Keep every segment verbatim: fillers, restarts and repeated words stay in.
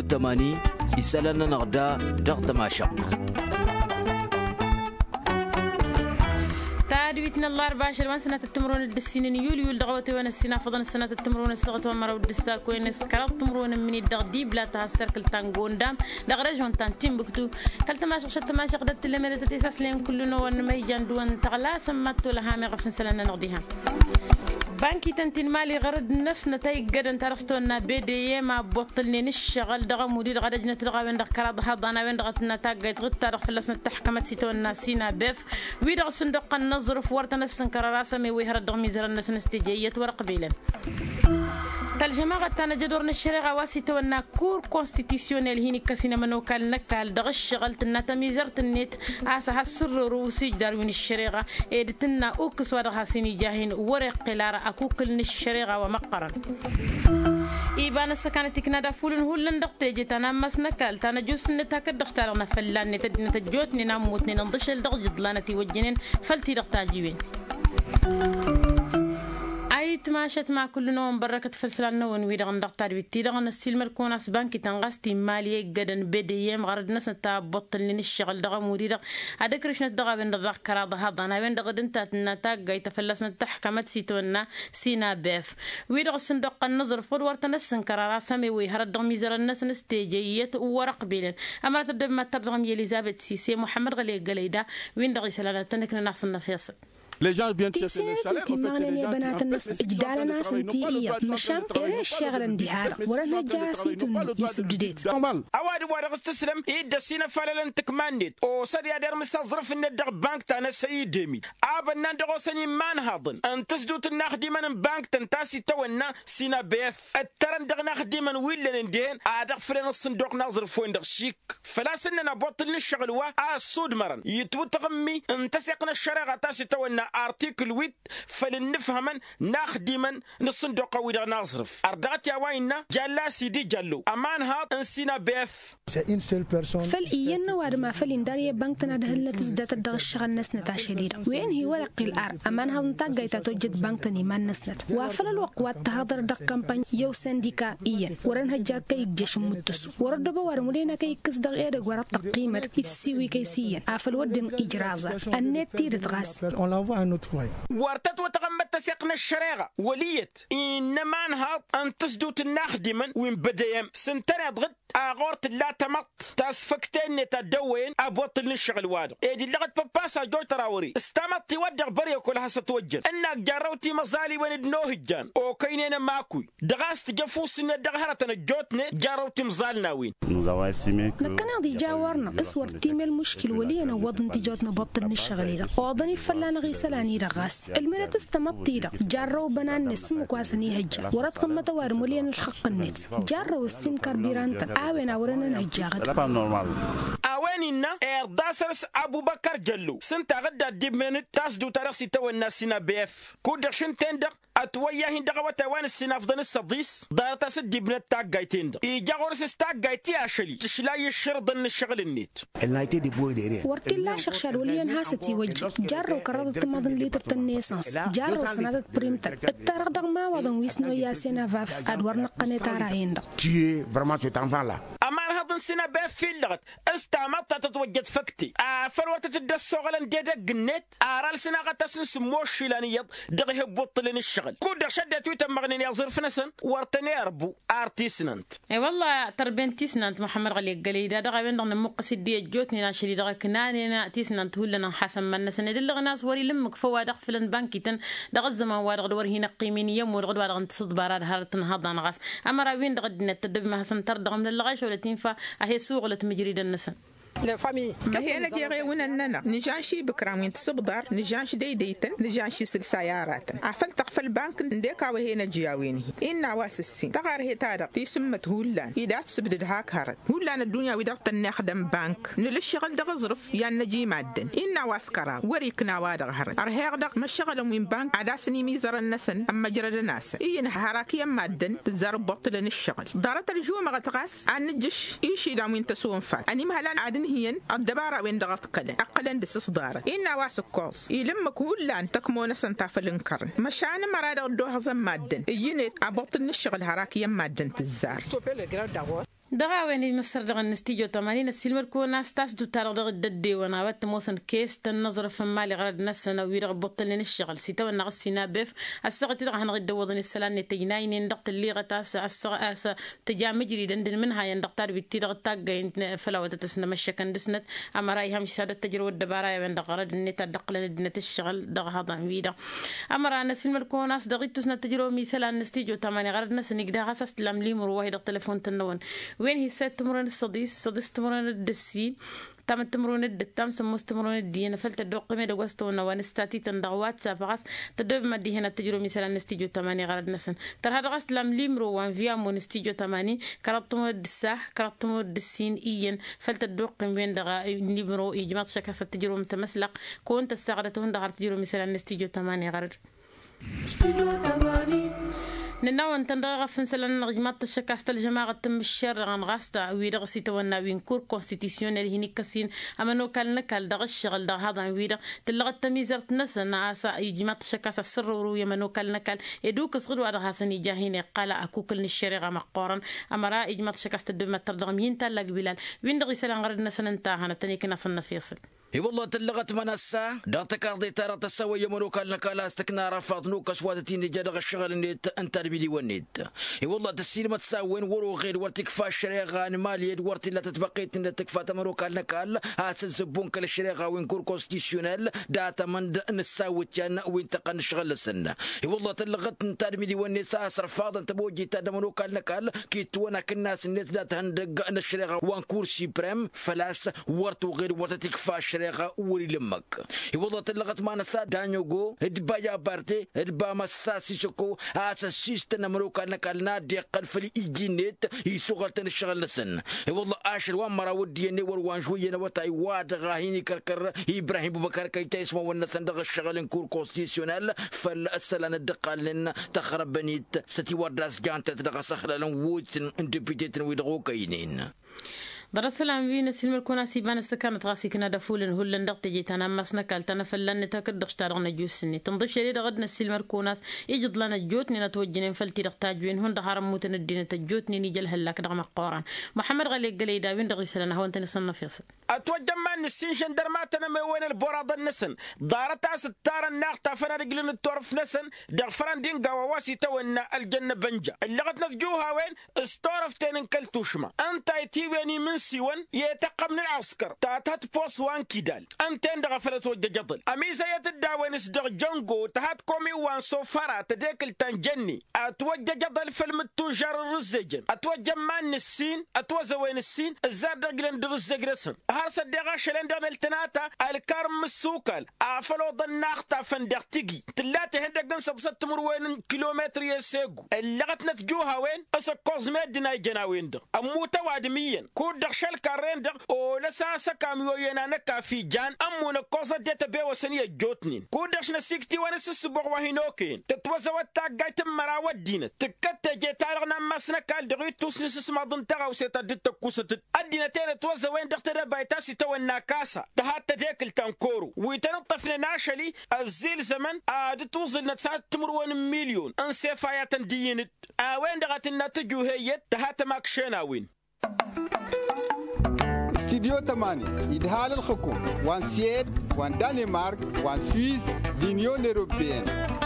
تماني يسألنا نغدا دغت ماشق تعدويتنا الله أربعة وعشرين سنة التمرون الدسين يوليو يول دغوتي وانا السنة فضل السنة التمرون السغت ومرة ودستاك وين سكرت تمرون من الدغدي بلا تهسركل تانغون دام دغرجون تان تيمبكتو كلت ماشق شت ماشق دت لمرة تساس لين كلنا وان ما يجان دوان تغلا سماتو لها مي غفن سلنا نغديها بانكي تنتين مالي غرد الناس نتايق قدن ترستونا بيدي ما بطلني نشغل دغا مدير غدا جنة دغا وين دغ كراد هضانا وين دغت نتاق تغد تارخ فلسنا تحكمت سيتونا سينا بيف ويدغ صندوق النظرف ورتنا السنكر راسا مي ويهر الدغ ميزر الناس نستيجية ورق بيلا الجماعة تانا جدورنا الشريعة واسيتونا كور كونستيتيسيونيل هيني كاسينا منو كال نكال دغ الشغلت النتا ميزرت النت عاسا هالسر روسي داروين الشريعة ايدتنا اوكس ودغ سيني جاهين ورق قلارة أكوكل الشريعة ومقرا إيبان السكانة كندا فولن هولن دقتي تانا مسنا كال تانا جوس نتاك دختارنا فلان نتد نتجوتني ناموتني ننضشل دغ جدلانتي وجنين فلتي دقتاجيوين أي تماشت مع كل نوم بركة فلسلنا ونويد عن دكتور بيتي عن السلمر كوناس بانكي تنغستي مالية جدًا بديهم غرد ناس نتابطل لنشغل دغا مدير هذا كرشنا دغا بين دغا كراد هذا أنا بين دغا دنتا نتاج جاي تفلسنا تحكمت سيتونا سينا بيف ويد صندوق النظر فورورت ناس نكرر سامي ويهرد دغ ميزر الناس نستيجية ورق بيلن أما تدب ما ترغم يليزابيث سيسي محمد غلي جليدا وين دغي سلالة تنكنا نحصلنا فيصل Les gens viennent chercher les chalets. تيمانني بنات الناس إجدال ناس انتيئية مشام إيش شغل ديها ورنا جاسيتون يسبديت. أوادي وارغ استسلم يد سينا فلان تكماندت أو سريع در مستظرف إن الدغ بانك تانا سيدمي أبنا ندغو سني مان هاضن أن تسدوت الناخدي من بانك تنتاسي تونا سينا بيف الترن دغ ناخدي من ويل ندين أدغ فرن الصندوق نظر فوين دغ شيك فلا سننا بطل الشغل وا أسود مرن يتوت غمي انتسقنا الشريعة تاسي تونا ارتيكل ويت فلنفهمن ناخدمن نصندوق ويدا نصرف اردات يا ويننا جلا سيدي جلو امان هاب انسينا بيف فالإينا وارما فلنداريا بانكتنا دهلا تزدات الدغ الشغل ناس نتاشديد وين هي ورق الار امان هاب نتاقايتا توجد بانكتني ما نسنت وافل الوقوات تهضر دغ كامباني يو سنديكا إيان ورن هجا كي جيش مدس ورد بوار مدينا كي كس دغ ايدغ ورد تقيمر يسيوي كيسيا افل ودن إجرازة النت تيرت غاس وارتت وتغمت تسيقنا الشريعة وليت إنما انهض أن تسدوت الناخدمن وين بديم سنتنا ضغط أغورت لا تمط تاسفكتين نتدوين أبوط الشغل وادو إيدي لغت باباسا جو تراوري استمت تودع بريو كلها ستوجن إنك جاروتي مزالي وين دنوهجان أو كينين ماكوي دغاست جفوس إن دغهرتنا جوتني جاروتي مزالنا وين نكنا دي جاورنا اسور تيم المشكل ولينا وضن تجوتنا بطل الشغل وضني فلان غيسلاني رغاس المرة تستمطي دا جارو بنان نسمو كواسني هجا ورد قمة وار مليان الحق النت جارو السن كاربيرانتا آوين آورنا نهجاغد آوينينا إرداسرس أبو بكر جلو سنتا غدا ديب منت تاسدو تارسي تو الناسينا بيف كودر شنتين دق أتوياهين دغوة وان السناف دن الصديس دارتا سدي بنت تاق جايتين دق إيجا غورس تاق جايتي عشلي تشلاي الشرط دن الشغل النت ورتي لا شخشار وليان هاستي وجه جارو كرادة تمضن ليتر تنيسانس جارو سنادة بريمتر التارق دغ ما وضن ويسنو ياسينا فاف أدوار نقني تاراين دق تي برمات وتنفع لا أمان هذا سنة بيف في اللغت استعملت تتوجد فكتي فالورت تدس شغلا ديدا جنت أرال سنة غتسن سموش لانيض دغه بطلن الشغل كود شدت ويتم مغني يصير فنسن ورتني أربو أرتيسننت أي والله تربين تيسننت محمد غلي قليدا دغه بين دغ مقصد دي جوتني ناشري دغه كناني تيسننت هولنا حسن من نسن دلغ ناس وري لمك فوا دغ فلن بانكيتن دغ الزمان وادغ دور هنا قيمين يوم ورغد وادغ تصد باراد هرتن هضا نغاس أما راوين دغ دنت تدب ما حسن تردغ من اللغاش ولا تنفع هي سوق ولا تمجريد النسن لا فامي كسينا جيغي ونننا نجانشي بكرامين تصبدار نجانش دي ديتن نجانشي سيارات عفل تقفل بانك نديكا وهينا جياويني إنا واسسين تغار هي تارق تيسمت هولان إذا تسبدد هاك هارت هولان الدنيا ودرت نخدم بانك نلشغل دغ ظرف يان نجي مادن إنا واسكرا وريكنا وادغ هارت أرهيغ دغ مشغل من بانك عداسني ميزر النسن أما جرد الناس إين حراكيا مادن تزارب بطلن الشغل دارت الجوم غتغاس عن نجش إيشي دامين تسوون فات أني مهلان عدن هي الدبارة وين ضغط قلة أقلن دس صدارة إن واسك كوس يلم كل أن تكمون سنتا فلنكرن مشان مراد الدوها زم مادن ينت أبطن الشغل هراك يم مادن تزار دغا وين مصر دغا نستيجو تمانين السلمر كونا ستاس دو تارغ دغا الددي وانا وات موسن كيس تنظر فمالي غرد نسنا ويرغ بطلين الشغل سيتا وانا غسينا بيف السغتي دغا هنغد وضن السلام نتجناين يندقت اللي غتاس السغ اس تجا مجري دندن منها يندقتار بيتي دغا تاغا فلاوة تسنا مشكن دسنت اما راي همش سادة تجربة دبارا وين دغا رد نتا دقلن دنة الشغل دغا هذا ويدا اما رانا سلمر كونا دغي تسنا تجربة ميسلا نستيجو تمانين غرد نسن يقدا غاساس تلاملي مروه دغ تليفون تنون وين هي سات تمرون الصديس صديس تمرون الدسي تام تمرون الدتام سموس تمرون الدين فلت الدوق ميدا غوستونا ونستاتي تندغوات سابغاس تدوب مدي هنا تجرو مثلا نستيجو تماني غرد نسن تر هذا غاس لام ليمرو وان فيا مون نستيجو تماني كربتمو الدساح كربتمو الدسين ايين فلت الدوق وين دغا ليمرو يجمع شكاس تجرو متمسلق كونت الساغدتون دغار تجرو مثلا نستيجو تماني غرد نناون تندغ فنسلا نغمات الشكاست الجماعة تم الشر عن غاستا ويدا غسيتا ونا وين كور كونستيتيسيونيل هني كاسين اما نو كال نكال دغ الشغل دغ هذا ويدا تلغ التميزرت نسن عسا يجمات الشكاس السر ورو يما نو كال نكال يدوك صغر ودا حسن جاهين قال اكوكل الشريغه مقورن اما را يجمات الشكاست دو متر دغ مين تلق بلال وين دغ سلا غرد نسن انت هنا تاني كنا صن فيصل اي والله تلغت منسا داتك ارضي ترى تسوي يمنو كان كلا استكنا رفض نوكس وادتين جدغ الشغل اللي انت بيدي ونيت اي والله تسير ما تساوين ورو غير ورتكفى الشريغه مالي ورتي لا تتبقيت ان تكفى تمرو كان كال هات الزبون كل الشريغه وين كور كونستيسيونيل داتا من نساوي كان وين تقن الشغل السنه اي والله تلغت انت بيدي ونيت رفاض انت بوجي تدمرو كان كال كيت وانا كناس الناس دات هندق الشريغه وان كورسي بريم فلاس ورتو غير ورتكفى الشريغه وري لمك والله تلغت ما نسا دانيوغو ادبا بارتي ادبا مساسي شكو اساسيست نمروك انك النادي قلفلي ايجينيت يسوغلتن الشغل نسن والله اشر ومرا وديني وروان شويه وتاي واد غاهيني كركر ابراهيم بكر كيتا اسمه والنسن دغ الشغل كور كونستيسيونيل فالسلان الدقالن تخرب بنيت ستي ورداس جانت دغ سخلن ووت اندبيتن ويدغو كاينين درسلام بين السلم الكونا سيبان استكانت غاسي كنا دفولن هولن دغ تجيتنا مسنا كالتنا فلن تكدغ شتارغنا جوسني تنضيف شريد غدنا السلم الكوناس يجد لنا جوتني نتوجنين فلتي دغ تاجوين هون دغارم موتن الدين تجوتني نيجل هلاك دغ مقوران محمد غالي قلي داوين دغ سلنا هو انت نصنا فيصل اتوجه ما نسين شندر ماتنا ما وين البوراد النسن دارتا ستار الناقطه فنا رجلن الطرف نسن دغ فرندين قواواسي تونا الجنه بنجا اللي غد نفجوها وين استورفتين كلتوشما انت تيبني من سيوان يتقى من العسكر تاتات بوس وان كيدال انتين دغا فلت وجه جطل اميزا يتداوين اسدغ جنجو تهات كومي وان صفارة تديكل تنجني اتوجه جطل فيلم التجار الرزيجن اتوجه مان السين اتوزا وين السين الزاد رجلن درزيج رسن هارس الدغا شلن دغن التناتا الكرم السوكال افلو ضناختا فندقتيجي تلاتي هندق نصب ست مروين كيلومتر يسيقو اللغت نتجوها وين اسا كوزميد ديناي جناوين دغ اموتا وادميين كود شل كارندر او لساسا كاميو ينانكا في جان امونا كوزا ديتا بيو سنية جوتنين كودش نسيكتي ونسسبوغ وهينوكين تتوزوات تاقايت مراوات دينة تكتا جيتارغنا مسنا كال دغي توس نسس ماضن تغاو سيتا ديتا كوستت الدينة تيرا توزا وين دختر بايتاسي تو الناكاسا تهات تديكل تنكورو ويتنطفنا ناشلي الزيل زمن اد توصل نتسات تمروان مليون انسيفايات دينت اوين دغات الناتجو هيت تهات ماكشيناوين استديو تمانية إدهال الحكومة وان سيد وان دنمارك وان سويس لينيون أوروبيين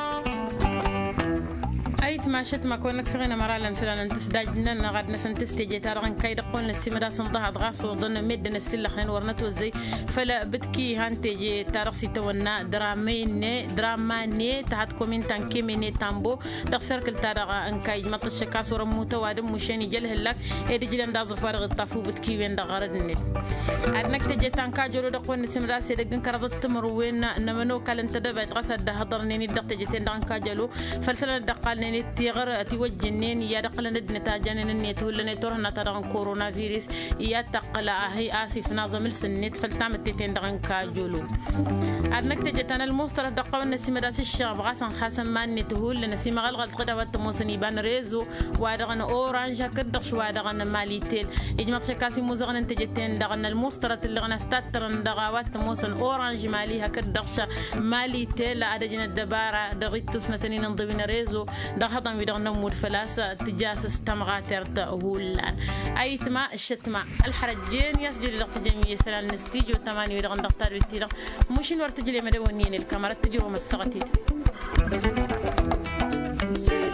أيت ما شت ما كونك فينا مرة لنسلا نتسداجنا نغاد نسنتستيجي تارغن كيد قون السمدا سنضها غاص وضن مد نسل خلين ورنتو زي فلا بدكي هانتيجي تارغ سيتونا درامين دراماني تحت كومين تانكي مني تامبو تخسر كل تارغ انكاي مطش كاس ورموتو وادم مشاني جله لك ايدي جلن داز فارغ الطافو بدكي وين دغرد النت ادنك تجي تانكا جولو دقون السمدا سيدغن كردت تمروين نمنو كالن تدبت غسد هضرني دق تجي تندانكا جلو فلسلا دقالني تيغر توجنين يا دقل ندن تاجن النت ولا نتورنا ترى كورونا فيروس يا تقل هي اسف نظام السنت فلتعمل تيتين دغن كاجولو ادنك تجتنا المستر دقون نسيمداس الشعب غاسن خاسن ما نتهول نسيم غلغل قدا وتموسني بان ريزو وادغن اورانج كدق شو وادغن ماليتيل اجمع شكاسي موزغن تجتين دغن المستر اللي غنا ستاترن دغاوات موسن اورانج مالي هكدق ماليتيل ادجن الدباره دغيتوس نتنين نضبن ريزو دغهضن ويدغ نمود فلاسة تجاسس تمغاترت هولان أيتما الشتما الحرجين يسجل دغ تجميع سلال نستيجو تماني ويدغ دغتار ويتيدغ مشين ورتجلي مدونين الكاميرا تجيهم السغتي